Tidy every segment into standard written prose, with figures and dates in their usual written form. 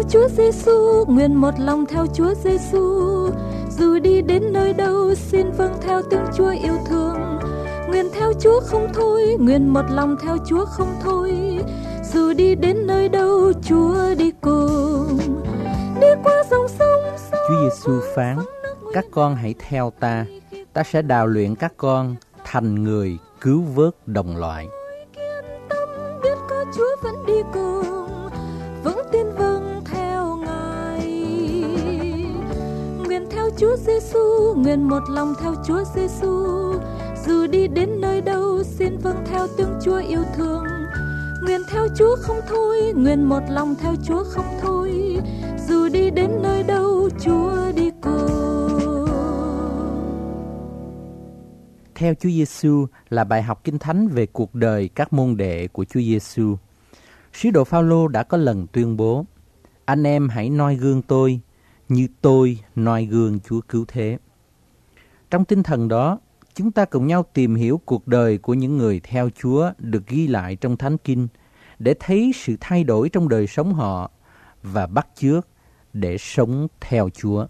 Chúa Giêsu, nguyện một lòng theo Chúa Giêsu. Dù đi đến nơi đâu, xin vâng theo tiếng Chúa yêu thương. Nguyện theo Chúa không thôi, nguyện một lòng theo Chúa không thôi. Dù đi đến nơi đâu, Chúa đi cùng. Đi qua dòng sông. Chúa Giêsu phán: các con hãy theo ta, ta sẽ đào luyện các con thành người cứu vớt đồng loại. Biết có Chúa vẫn đi cùng, vững tin vâng theo Ngài. Nguyện theo Chúa Giêsu, nguyện một lòng theo Chúa Giêsu. Dù đi đến nơi đâu, xin vâng theo tiếng Chúa yêu thương. Nguyện theo Chúa không thôi, nguyện một lòng theo Chúa không thôi. Dù đi đến nơi đâu, Chúa đi cùng. Theo Chúa Giêsu là bài học Kinh Thánh về cuộc đời các môn đệ của Chúa Giêsu. Sứ đồ Phao-lô đã có lần tuyên bố: anh em hãy noi gương tôi như tôi noi gương Chúa cứu thế. Trong tinh thần đó, chúng ta cùng nhau tìm hiểu cuộc đời của những người theo Chúa được ghi lại trong Thánh Kinh để thấy sự thay đổi trong đời sống họ và bắt chước để sống theo Chúa.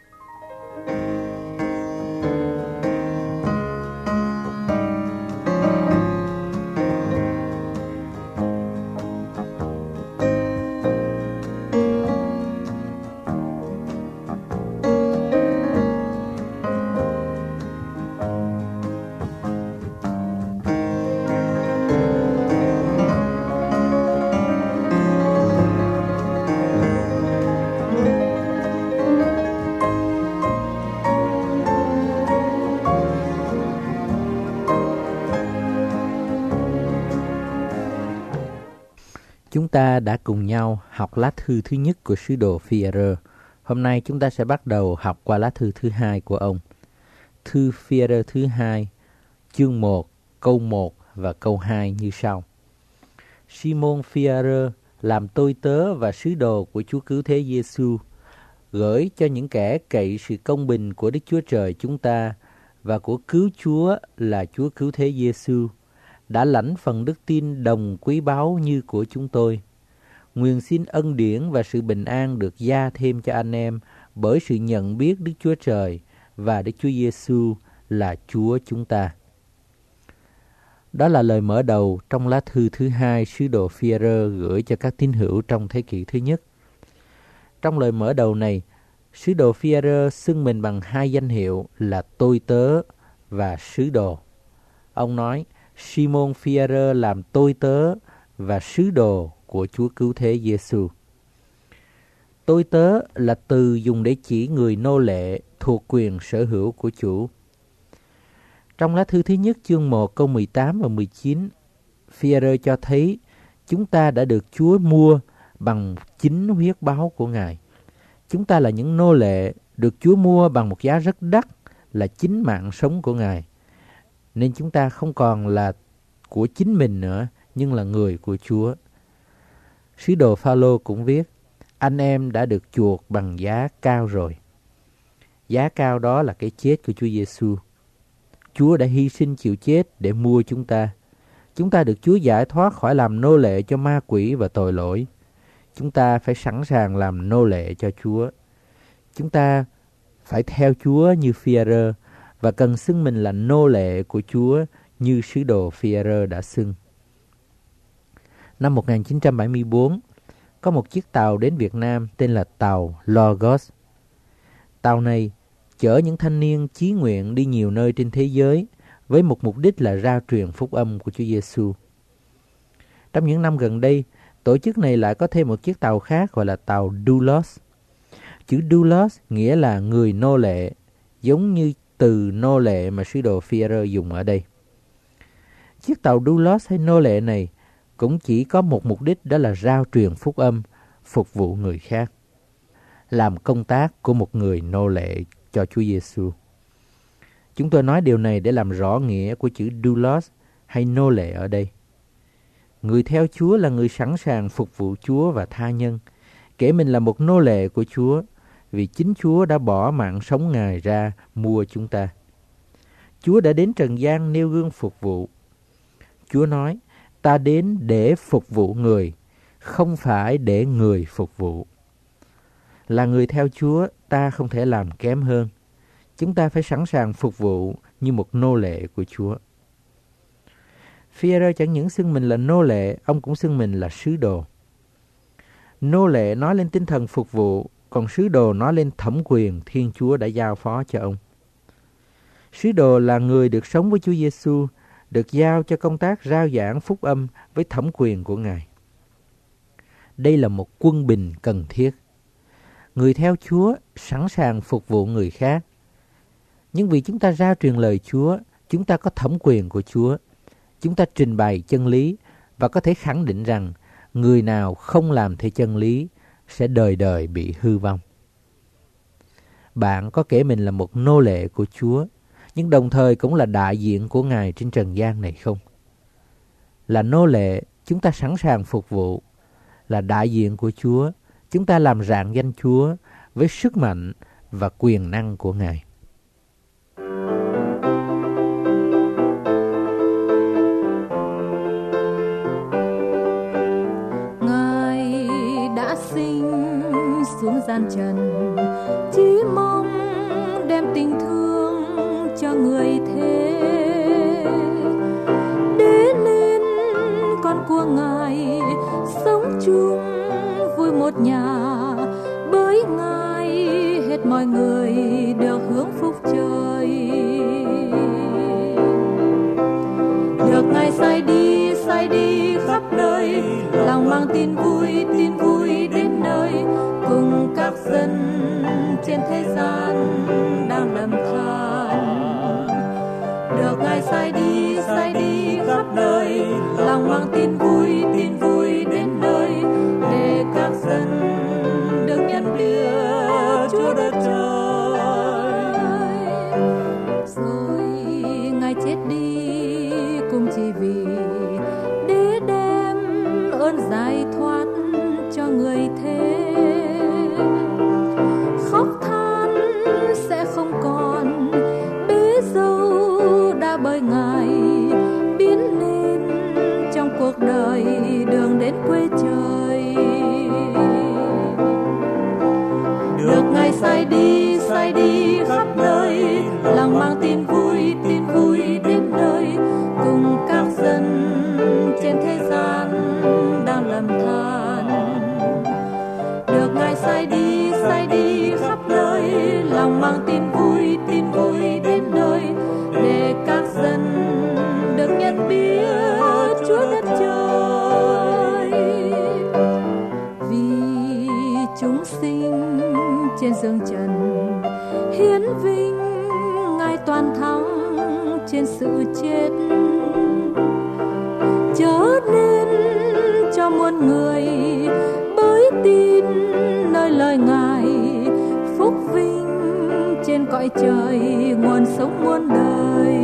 Chúng ta đã cùng nhau học lá thư thứ nhất của sứ đồ Phi-e-rơ. Hôm nay chúng ta sẽ bắt đầu học qua lá thư thứ hai của ông. Thư Phi-e-rơ thứ 2, chương 1, câu 1 và câu 2 như sau. Simon Phi-e-rơ làm tôi tớ và sứ đồ của Chúa Cứu Thế Giêsu, gửi cho những kẻ cậy sự công bình của Đức Chúa Trời chúng ta và của cứu Chúa là Chúa Cứu Thế Giêsu, đã lãnh phần đức tin đồng quý báu như của chúng tôi. Nguyện xin ân điển và sự bình an được gia thêm cho anh em bởi sự nhận biết Đức Chúa Trời và Đức Chúa Giêsu là Chúa chúng ta. Đó là lời mở đầu trong lá thư thứ 2 sứ đồ Phi-e-rơ gửi cho các tín hữu trong thế kỷ thứ nhất. Trong lời mở đầu này, sứ đồ Phi-e-rơ xưng mình bằng hai danh hiệu là tôi tớ và sứ đồ. Ông nói: Simon Phi-e-rơ làm tôi tớ và sứ đồ của Chúa Cứu Thế Giêsu. Tôi tớ là từ dùng để chỉ người nô lệ thuộc quyền sở hữu của chủ. Trong lá thư thứ nhất chương 1 câu 18 và 19, Phi-e-rơ cho thấy chúng ta đã được Chúa mua bằng chính huyết báu của Ngài. Chúng ta là những nô lệ được Chúa mua bằng một giá rất đắt là chính mạng sống của Ngài. Nên chúng ta không còn là của chính mình nữa, nhưng là người của Chúa. Sứ đồ Phao-lô cũng viết: anh em đã được chuộc bằng giá cao rồi. Giá cao đó là cái chết của Chúa Giêsu. Chúa đã hy sinh chịu chết để mua chúng ta. Chúng ta được Chúa giải thoát khỏi làm nô lệ cho ma quỷ và tội lỗi. Chúng ta phải sẵn sàng làm nô lệ cho Chúa. Chúng ta phải theo Chúa như Phi-e-rơ và cần xưng mình là nô lệ của Chúa như sứ đồ Phi-e-rơ đã xưng. Năm 1974, có một chiếc tàu đến Việt Nam tên là tàu Logos. Tàu này chở những thanh niên chí nguyện đi nhiều nơi trên thế giới với một mục đích là rao truyền phúc âm của Chúa Giêsu. Trong những năm gần đây, tổ chức này lại có thêm một chiếc tàu khác gọi là tàu Doulos. Chữ Doulos nghĩa là người nô lệ, giống như từ nô lệ mà sứ đồ Phi-e-rơ dùng ở đây. Chiếc tàu Doulos hay nô lệ này cũng chỉ có một mục đích, đó là rao truyền phúc âm, phục vụ người khác, làm công tác của một người nô lệ cho Chúa Giêsu. Chúng tôi nói điều này để làm rõ nghĩa của chữ doulos hay nô lệ ở đây. Người theo Chúa là người sẵn sàng phục vụ Chúa và tha nhân, kể mình là một nô lệ của Chúa, vì chính Chúa đã bỏ mạng sống Ngài ra mua chúng ta. Chúa đã đến trần gian nêu gương phục vụ. Chúa nói: ta đến để phục vụ người, không phải để người phục vụ. Là người theo Chúa, ta không thể làm kém hơn. Chúng ta phải sẵn sàng phục vụ như một nô lệ của Chúa. Phi-e-rơ chẳng những xưng mình là nô lệ, ông cũng xưng mình là sứ đồ. Nô lệ nói lên tinh thần phục vụ, còn sứ đồ nói lên thẩm quyền Thiên Chúa đã giao phó cho ông. Sứ đồ là người được sống với Chúa Giêsu, được giao cho công tác rao giảng phúc âm với thẩm quyền của Ngài. Đây là một quân bình cần thiết. Người theo Chúa sẵn sàng phục vụ người khác. Nhưng vì chúng ta rao truyền lời Chúa, chúng ta có thẩm quyền của Chúa. Chúng ta trình bày chân lý và có thể khẳng định rằng người nào không làm theo chân lý sẽ đời đời bị hư vong. Bạn có kể mình là một nô lệ của Chúa, nhưng đồng thời cũng là đại diện của Ngài trên trần gian này không? Là nô lệ, chúng ta sẵn sàng phục vụ. Là đại diện của Chúa, chúng ta làm rạng danh Chúa với sức mạnh và quyền năng của Ngài. Ngài đã sinh xuống gian trần, chỉ mong đem tình thương cho người thế, để nên con của Ngài sống chung vui một nhà, bởi Ngài hết mọi người được hưởng phúc trời. Được Ngài sai đi khắp nơi, lòng mang tin vui đến nơi, cùng các dân trên thế gian đang lầm than. Được Ngài sai đi khắp nơi, lòng mang tin vui đến nơi, để các dân được nhận biết Chúa đất trời. Rồi Ngài chết đi cũng chỉ vì để đem ơn giải thoát cho người thế. Khóc than sẽ không còn, bế dâu đã bởi Ngài biến nên trong cuộc đời đường đến quê trời. Được Ngài sai đi khắp nơi, lòng mang tin vui đến nơi, cùng các dân trên thế gian đang lầm than. Được Ngài sai đi khắp nơi, lòng mang tin vui đến nơi, để các dân được nhận biết Chúa đất trời. Vì chúng sinh trên giường trần hiến vinh Ngài toàn thắng trên sự chết, chớ nên cho muôn người bởi tin nơi lời Ngài phúc vinh trên cõi trời, nguồn sống muôn đời.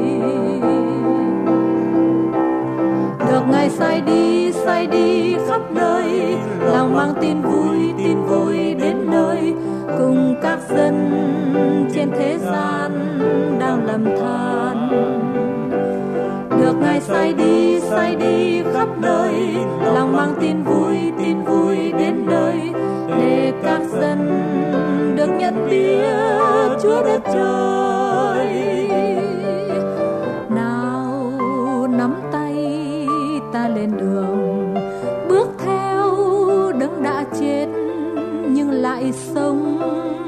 Được Ngài sai đi khắp nơi, lòng mang tin vui đến nơi, cùng các dân trên thế gian đang lầm than. Được Ngài sai đi khắp nơi, lòng mang tin vui đến nơi, để các dân được nhận biết Chúa đất trời. Nào nắm tay ta lên đường, bước theo đấng đã chết nhưng lại sống,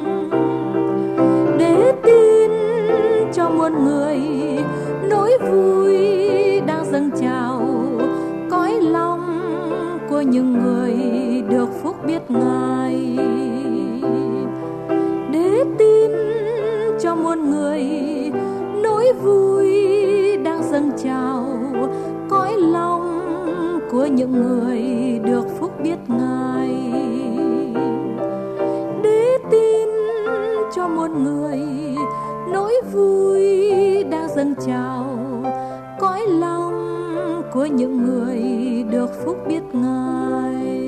để tin cho muôn người nỗi vui đang dâng trào, cõi lòng của những người được phúc biết Ngài. Để tin cho muôn người nỗi vui đang dâng trào, cõi lòng của những người được phúc biết Ngài. Để tin cho muôn người nỗi vui đang dâng trào, cõi lòng của những người được phúc biết Ngài.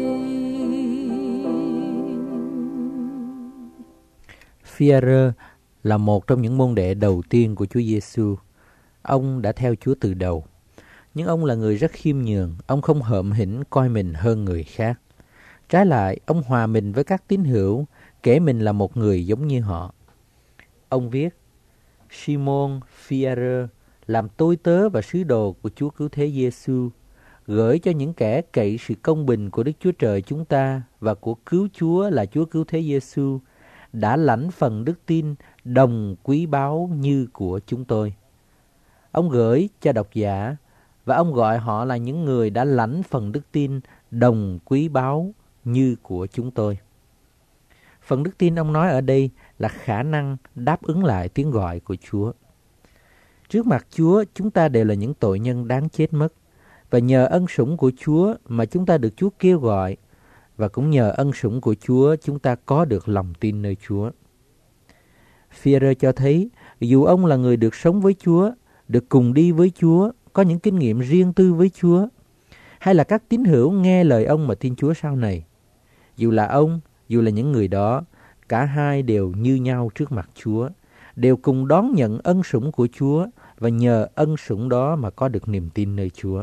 Phi-e-rơ là một trong những môn đệ đầu tiên của Chúa Giêsu. Ông đã theo Chúa từ đầu, nhưng ông là người rất khiêm nhường. Ông không hợm hĩnh coi mình hơn người khác. Trái lại, ông hòa mình với các tín hữu, kể mình là một người giống như họ. Ông viết, Simon Phi-e-rơ làm tôi tớ và sứ đồ của Chúa Cứu Thế Giêsu, gửi cho những kẻ cậy sự công bình của Đức Chúa Trời chúng ta và của cứu Chúa là Chúa Cứu Thế Giêsu, đã lãnh phần đức tin đồng quý báu như của chúng tôi. Ông gửi cho độc giả và ông gọi họ là những người đã lãnh phần đức tin đồng quý báu như của chúng tôi. Phần đức tin ông nói ở đây là khả năng đáp ứng lại tiếng gọi của Chúa. Trước mặt Chúa, chúng ta đều là những tội nhân đáng chết mất, và nhờ ân sủng của Chúa mà chúng ta được Chúa kêu gọi, và cũng nhờ ân sủng của Chúa chúng ta có được lòng tin nơi Chúa. Phi-e-rơ cho thấy dù ông là người được sống với Chúa, được cùng đi với Chúa, có những kinh nghiệm riêng tư với Chúa, hay là các tín hữu nghe lời ông mà tin Chúa sau này, dù là ông, dù là những người đó, cả hai đều như nhau trước mặt Chúa, đều cùng đón nhận ân sủng của Chúa và nhờ ân sủng đó mà có được niềm tin nơi Chúa.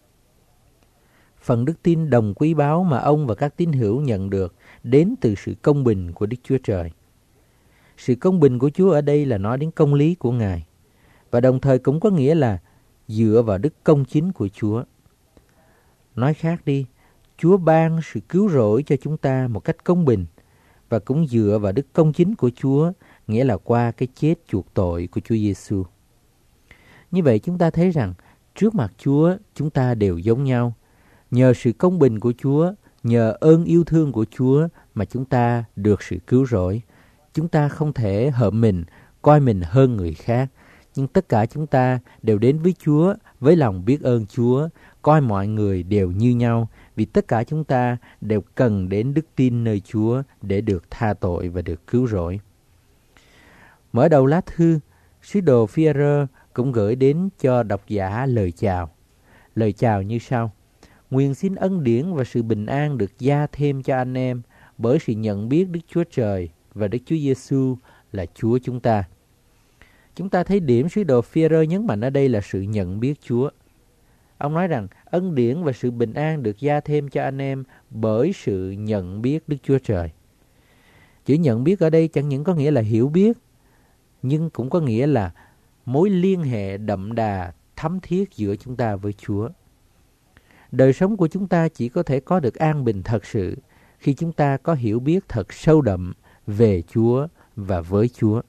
Phần đức tin đồng quý báu mà ông và các tín hữu nhận được đến từ sự công bình của Đức Chúa Trời. Sự công bình của Chúa ở đây là nói đến công lý của Ngài, và đồng thời cũng có nghĩa là dựa vào đức công chính của Chúa. Nói khác đi, Chúa ban sự cứu rỗi cho chúng ta một cách công bình, và cũng dựa vào đức công chính của Chúa, nghĩa là qua cái chết chuộc tội của Chúa Giêsu. Như vậy chúng ta thấy rằng trước mặt Chúa chúng ta đều giống nhau. Nhờ sự công bình của Chúa, nhờ ơn yêu thương của Chúa mà chúng ta được sự cứu rỗi. Chúng ta không thể hợm mình, coi mình hơn người khác, nhưng tất cả chúng ta đều đến với Chúa với lòng biết ơn Chúa, coi mọi người đều như nhau, vì tất cả chúng ta đều cần đến đức tin nơi Chúa để được tha tội và được cứu rỗi. Mở đầu lá thư, sứ đồ Phi-e-rơ cũng gửi đến cho độc giả lời chào. Lời chào như sau: Nguyện xin ân điển và sự bình an được gia thêm cho anh em bởi sự nhận biết Đức Chúa Trời và Đức Chúa Giêsu là Chúa chúng ta. Chúng ta thấy điểm sứ đồ Phi-e-rơ nhấn mạnh ở đây là sự nhận biết Chúa. Ông nói rằng ân điển và sự bình an được gia thêm cho anh em bởi sự nhận biết Đức Chúa Trời. Chữ nhận biết ở đây chẳng những có nghĩa là hiểu biết, nhưng cũng có nghĩa là mối liên hệ đậm đà, thấm thiết giữa chúng ta với Chúa. Đời sống của chúng ta chỉ có thể có được an bình thật sự khi chúng ta có hiểu biết thật sâu đậm về Chúa và với Chúa.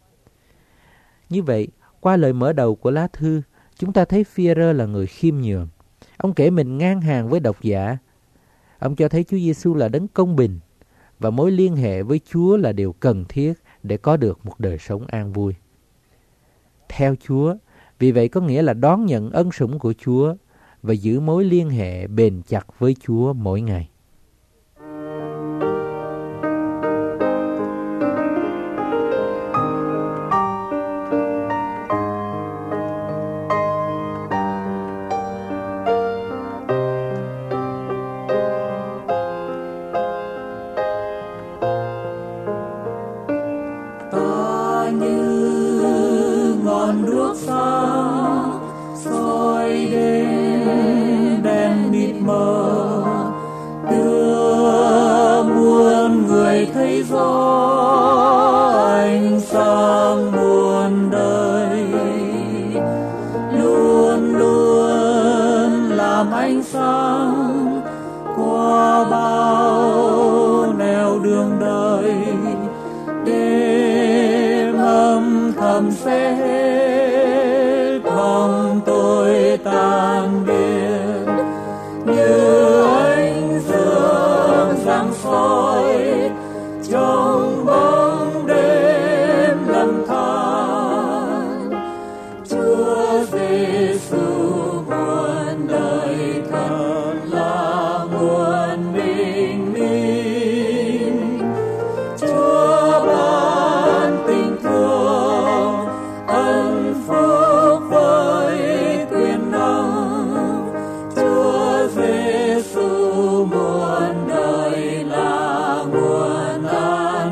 Như vậy, qua lời mở đầu của lá thư, chúng ta thấy Phi-e-rơ là người khiêm nhường. Ông kể mình ngang hàng với độc giả. Ông cho thấy Chúa Giêsu là đấng công bình, và mối liên hệ với Chúa là điều cần thiết để có được một đời sống an vui. Theo Chúa, vì vậy có nghĩa là đón nhận ân sủng của Chúa và giữ mối liên hệ bền chặt với Chúa mỗi ngày.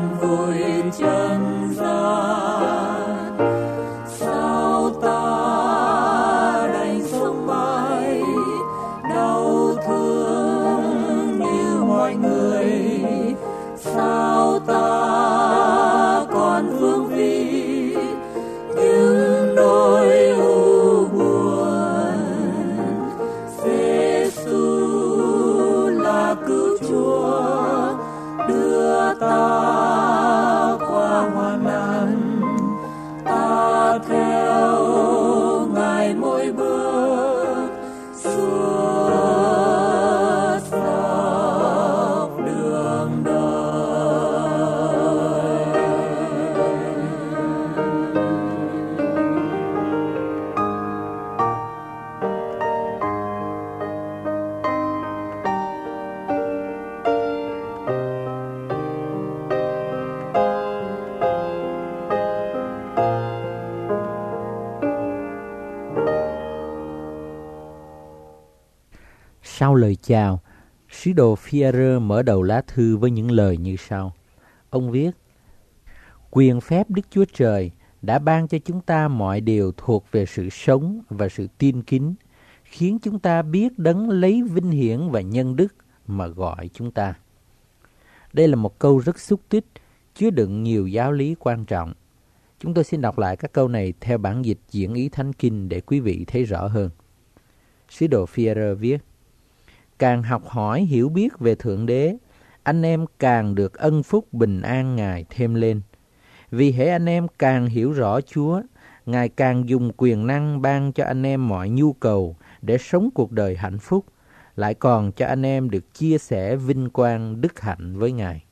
Sao ta Sau lời chào, sứ đồ Phi-e-rơ mở đầu lá thư với những lời như sau. Ông viết: Quyền phép Đức Chúa Trời đã ban cho chúng ta mọi điều thuộc về sự sống và sự tin kính, khiến chúng ta biết Đấng lấy vinh hiển và nhân đức mà gọi chúng ta. Đây là một câu rất xúc tích, chứa đựng nhiều giáo lý quan trọng. Chúng tôi xin đọc lại các câu này theo bản dịch Diễn ý Thánh Kinh để quý vị thấy rõ hơn. Sứ đồ Phi-e-rơ viết: Càng học hỏi hiểu biết về Thượng Đế, anh em càng được ân phúc bình an Ngài thêm lên. Vì hễ anh em càng hiểu rõ Chúa, Ngài càng dùng quyền năng ban cho anh em mọi nhu cầu để sống cuộc đời hạnh phúc, lại còn cho anh em được chia sẻ vinh quang đức hạnh với Ngài.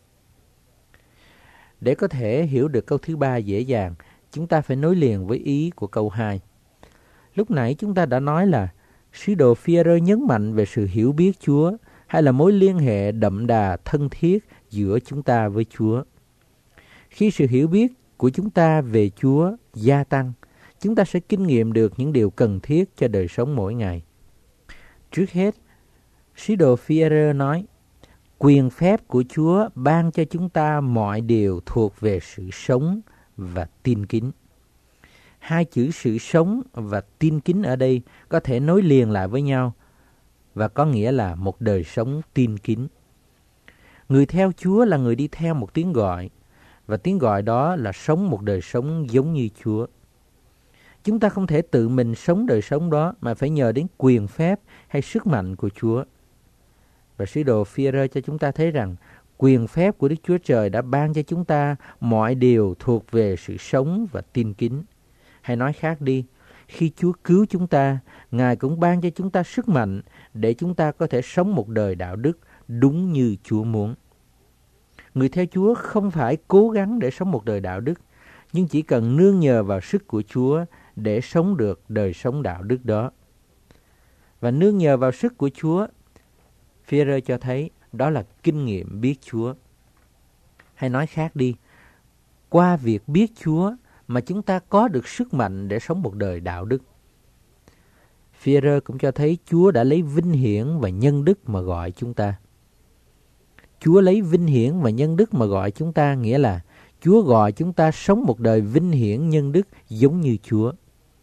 Để có thể hiểu được câu thứ 3 dễ dàng, chúng ta phải nối liền với ý của câu 2. Lúc nãy chúng ta đã nói là sứ đồ Phi-e-rơ nhấn mạnh về sự hiểu biết Chúa, hay là mối liên hệ đậm đà thân thiết giữa chúng ta với Chúa. Khi sự hiểu biết của chúng ta về Chúa gia tăng, chúng ta sẽ kinh nghiệm được những điều cần thiết cho đời sống mỗi ngày. Trước hết, sứ đồ Phi-e-rơ nói, quyền phép của Chúa ban cho chúng ta mọi điều thuộc về sự sống và tin kính. Hai chữ sự sống và tin kính ở đây có thể nối liền lại với nhau và có nghĩa là một đời sống tin kính. Người theo Chúa là người đi theo một tiếng gọi, và tiếng gọi đó là sống một đời sống giống như Chúa. Chúng ta không thể tự mình sống đời sống đó mà phải nhờ đến quyền phép hay sức mạnh của Chúa. Và sứ đồ Phi-e-rơ cho chúng ta thấy rằng quyền phép của Đức Chúa Trời đã ban cho chúng ta mọi điều thuộc về sự sống và tin kính. Hay nói khác đi, khi Chúa cứu chúng ta, Ngài cũng ban cho chúng ta sức mạnh để chúng ta có thể sống một đời đạo đức đúng như Chúa muốn. Người theo Chúa không phải cố gắng để sống một đời đạo đức, nhưng chỉ cần nương nhờ vào sức của Chúa để sống được đời sống đạo đức đó. Và nương nhờ vào sức của Chúa, Phi-e-rơ cho thấy đó là kinh nghiệm biết Chúa. Hay nói khác đi, qua việc biết Chúa mà chúng ta có được sức mạnh để sống một đời đạo đức. Phi-e-rơ cũng cho thấy Chúa đã lấy vinh hiển và nhân đức mà gọi chúng ta. Chúa lấy vinh hiển và nhân đức mà gọi chúng ta, nghĩa là Chúa gọi chúng ta sống một đời vinh hiển nhân đức giống như Chúa.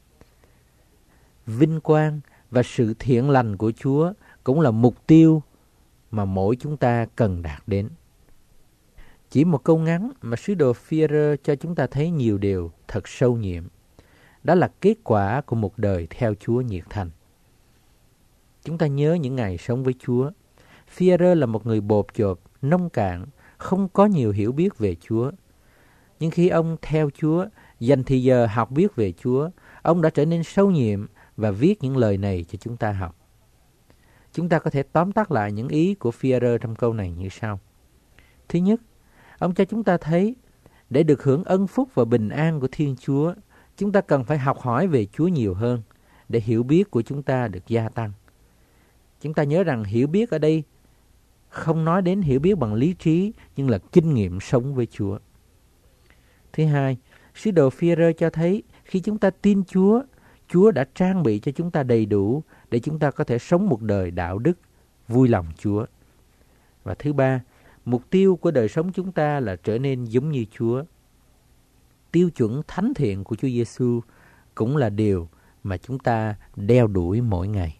Vinh quang và sự thiện lành của Chúa cũng là mục tiêu mà mỗi chúng ta cần đạt đến. Chỉ một câu ngắn mà sứ đồ Phi-e-rơ cho chúng ta thấy nhiều điều thật sâu nhiệm. Đó là kết quả của một đời theo Chúa nhiệt thành. Chúng ta nhớ những ngày sống với Chúa. Phi-e-rơ là một người bộp chộp, nông cạn, không có nhiều hiểu biết về Chúa. Nhưng khi ông theo Chúa, dành thời giờ học biết về Chúa, ông đã trở nên sâu nhiệm và viết những lời này cho chúng ta học. Chúng ta có thể tóm tắt lại những ý của Phi-e-rơ trong câu này như sau. Thứ nhất, ông cho chúng ta thấy, để được hưởng ân phúc và bình an của Thiên Chúa, chúng ta cần phải học hỏi về Chúa nhiều hơn, để hiểu biết của chúng ta được gia tăng. Chúng ta nhớ rằng hiểu biết ở đây không nói đến hiểu biết bằng lý trí, nhưng là kinh nghiệm sống với Chúa. Thứ hai, sứ đồ Phi-e-rơ cho thấy khi chúng ta tin Chúa, Chúa đã trang bị cho chúng ta đầy đủ để chúng ta có thể sống một đời đạo đức, vui lòng Chúa. Và thứ ba, mục tiêu của đời sống chúng ta là trở nên giống như Chúa. Tiêu chuẩn thánh thiện của Chúa Giêsu cũng là điều mà chúng ta đeo đuổi mỗi ngày.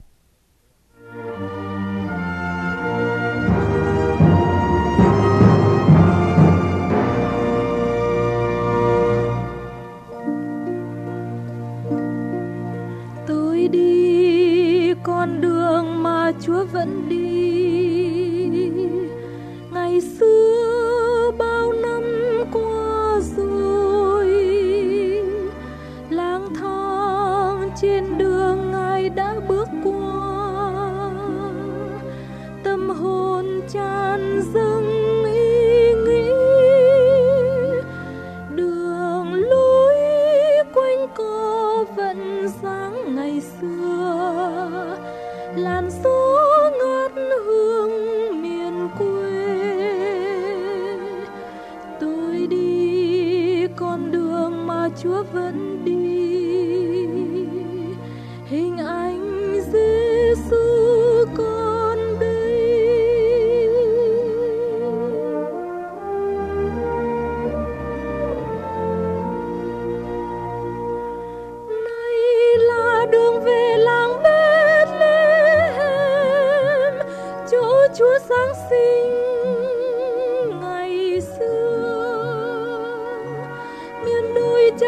Tôi đi con đường mà Chúa vẫn đi. Ngày xưa bao năm qua rồi, lang thang trên đường Ngài đã bước qua. Tâm hồn tràn dâng ý nghĩ, đường lối quanh co vẫn dáng ngày xưa. Làn gió ngát hương miền quê. Tôi đi con đường mà Chúa vẫn đi. Hình ảnh Giêsu có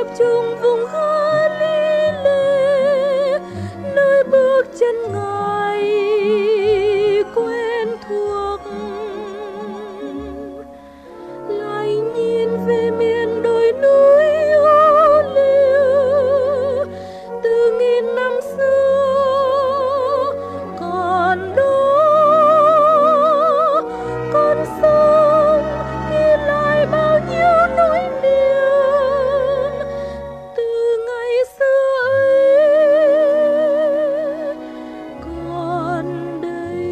chung vùng Galilee, nơi bước chân Ngài quen thuộc. Lại nhìn về miền đồi núi ô liu, từ nghìn năm xưa còn đó con sông ghi lại bao nhiêu nỗi niềm từ ngày xưa ấy còn đây.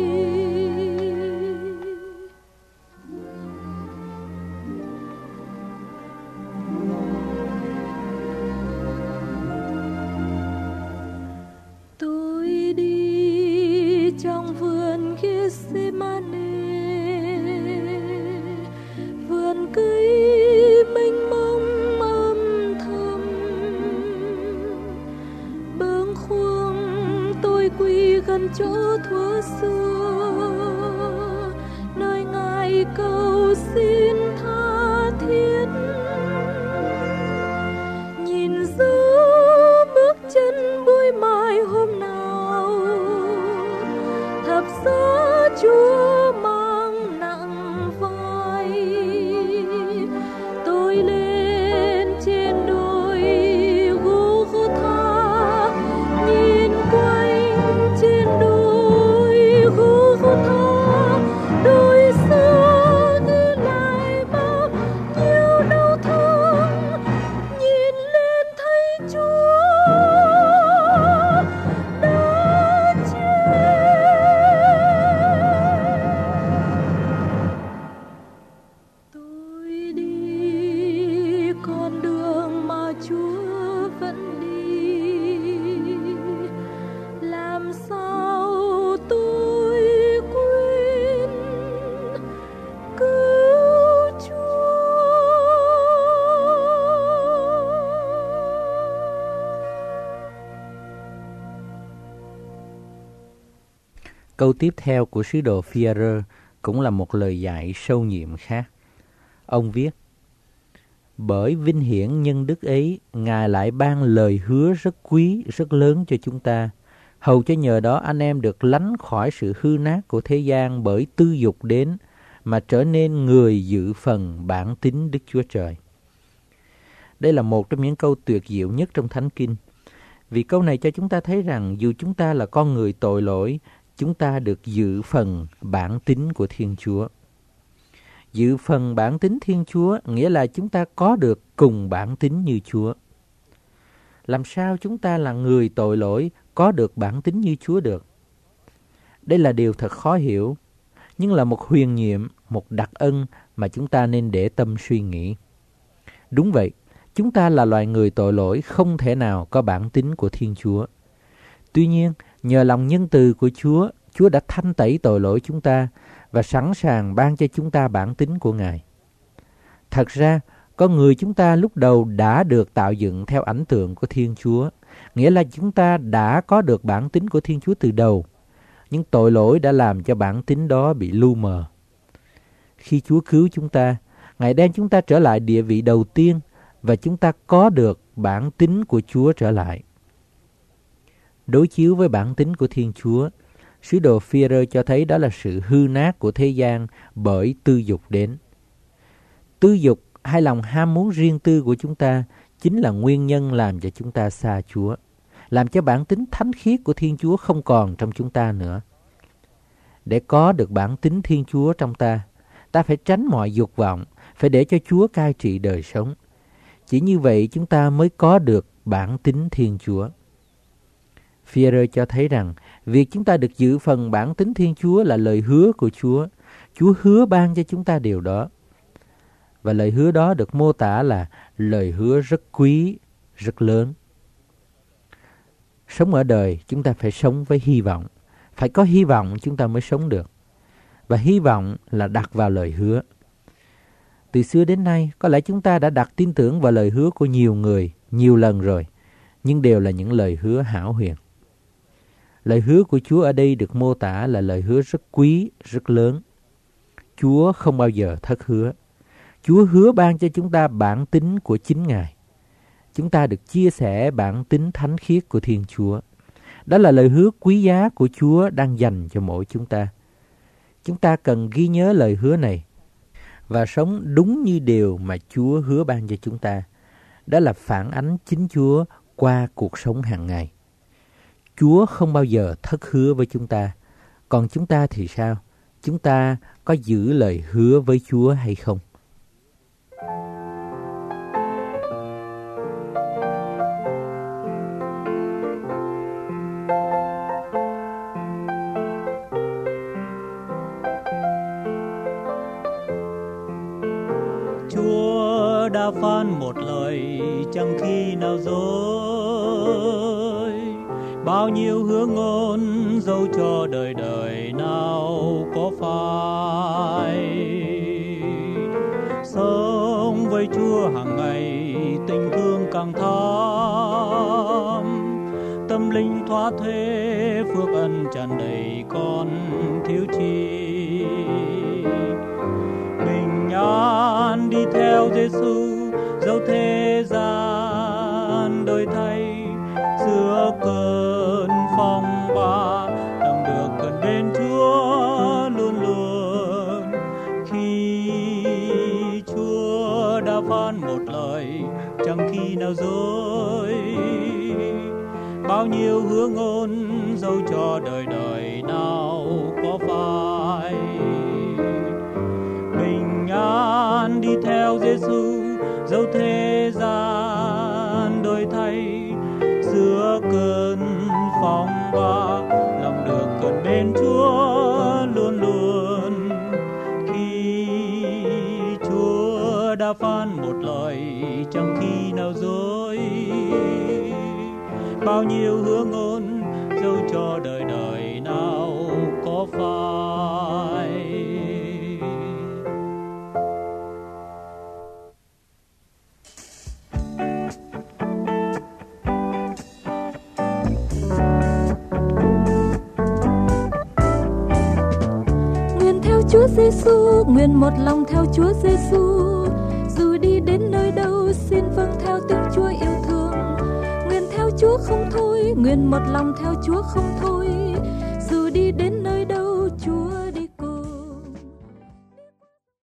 Tôi đi trong vườn Gethsemane, vườn cây mênh mông âm thầm, bâng khuâng tôi quy gần chỗ thuở xưa, nơi Ngài cầu xin tha thiết. Nhìn dấu bước chân bụi mai hôm nào, thập giá Chúa mang nặng vai. Tôi lên trên đồi Gô-gô-tha, nhìn quanh trên đồi Gô-gô-tha, đồi xưa ghi lại bao nhiêu đau thương. Nhìn lên thấy Chúa đã chết. Tôi đi con đường mà Chúa vẫn đi, làm sao tôi quên cứu Chúa. Câu tiếp theo của sứ đồ Phi-e-rơ cũng là một lời dạy sâu nhiệm khác. Ông viết: bởi vinh hiển nhân đức ấy, Ngài lại ban lời hứa rất quý, rất lớn cho chúng ta, hầu cho nhờ đó anh em được lánh khỏi sự hư nát của thế gian bởi tư dục đến, mà trở nên người dự phần bản tính Đức Chúa Trời. Đây là một trong những câu tuyệt diệu nhất trong Thánh Kinh, vì câu này cho chúng ta thấy rằng dù chúng ta là con người tội lỗi, chúng ta được dự phần bản tính của Thiên Chúa. Dự phần bản tính Thiên Chúa nghĩa là chúng ta có được cùng bản tính như Chúa. Làm sao chúng ta là người tội lỗi có được bản tính như Chúa được? Đây là điều thật khó hiểu, nhưng là một huyền nhiệm, một đặc ân mà chúng ta nên để tâm suy nghĩ. Đúng vậy, chúng ta là loài người tội lỗi không thể nào có bản tính của Thiên Chúa. Tuy nhiên, nhờ lòng nhân từ của Chúa, Chúa đã thanh tẩy tội lỗi chúng ta và sẵn sàng ban cho chúng ta bản tính của Ngài. Thật ra, con người chúng ta lúc đầu đã được tạo dựng theo ảnh tượng của Thiên Chúa, nghĩa là chúng ta đã có được bản tính của Thiên Chúa từ đầu, nhưng tội lỗi đã làm cho bản tính đó bị lu mờ. Khi Chúa cứu chúng ta, Ngài đem chúng ta trở lại địa vị đầu tiên và chúng ta có được bản tính của Chúa trở lại. Đối chiếu với bản tính của Thiên Chúa, sứ đồ Phi-e-rơ cho thấy đó là sự hư nát của thế gian bởi tư dục đến. Tư dục hay lòng ham muốn riêng tư của chúng ta chính là nguyên nhân làm cho chúng ta xa Chúa, làm cho bản tính thánh khiết của Thiên Chúa không còn trong chúng ta nữa. Để có được bản tính Thiên Chúa trong ta, ta phải tránh mọi dục vọng, phải để cho Chúa cai trị đời sống. Chỉ như vậy chúng ta mới có được bản tính Thiên Chúa. Phi-e-rơ cho thấy rằng việc chúng ta được giữ phần bản tính Thiên Chúa là lời hứa của Chúa. Chúa hứa ban cho chúng ta điều đó. Và lời hứa đó được mô tả là lời hứa rất quý, rất lớn. Sống ở đời chúng ta phải sống với hy vọng. Phải có hy vọng chúng ta mới sống được. Và hy vọng là đặt vào lời hứa. Từ xưa đến nay, có lẽ chúng ta đã đặt tin tưởng vào lời hứa của nhiều người, nhiều lần rồi, nhưng đều là những lời hứa hão huyền. Lời hứa của Chúa ở đây được mô tả là lời hứa rất quý, rất lớn. Chúa không bao giờ thất hứa. Chúa hứa ban cho chúng ta bản tính của chính Ngài. chúng ta được chia sẻ bản tính thánh khiết của Thiên Chúa. Đó là lời hứa quý giá của Chúa đang dành cho mỗi chúng ta. Chúng ta cần ghi nhớ lời hứa này và sống đúng như điều mà Chúa hứa ban cho chúng ta. Đó là phản ánh chính Chúa qua cuộc sống hàng ngày. Chúa không bao giờ thất hứa với chúng ta. Còn chúng ta thì sao? Chúng ta có giữ lời hứa với Chúa hay không? Chúa đã phán một lời chẳng khi nào dối, bao nhiêu hứa ngôn dấu cho đời đời nào có phai. Sống với Chúa hàng ngày tình thương càng thắm, tâm linh thoát thế phước ân tràn đầy con thiếu chi. Bình an đi theo Giêsu dẫu thế gian đổi thay, giữa cơn phong ba lòng được gần bên Chúa luôn luôn. Khi Chúa đã phán một lời chẳng khi nào dối, bao nhiêu hứa ngôn dấu cho đời đời nào có phai. Bình an đi theo Giêsu dẫu thế gian đổi thay, giữa cơn phong ba lòng được gần bên Chúa luôn luôn. Khi Chúa đã phán một lời chẳng khi nào dối, bao nhiêu hứa ngôn dấu cho đời đời nào có phai. Chúa Giêsu, nguyện một lòng theo Chúa Giêsu. Dù đi đến nơi đâu, xin vâng theo tiếng Chúa yêu thương. Nguyện theo Chúa không thôi, nguyện một lòng theo Chúa không thôi. Dù đi đến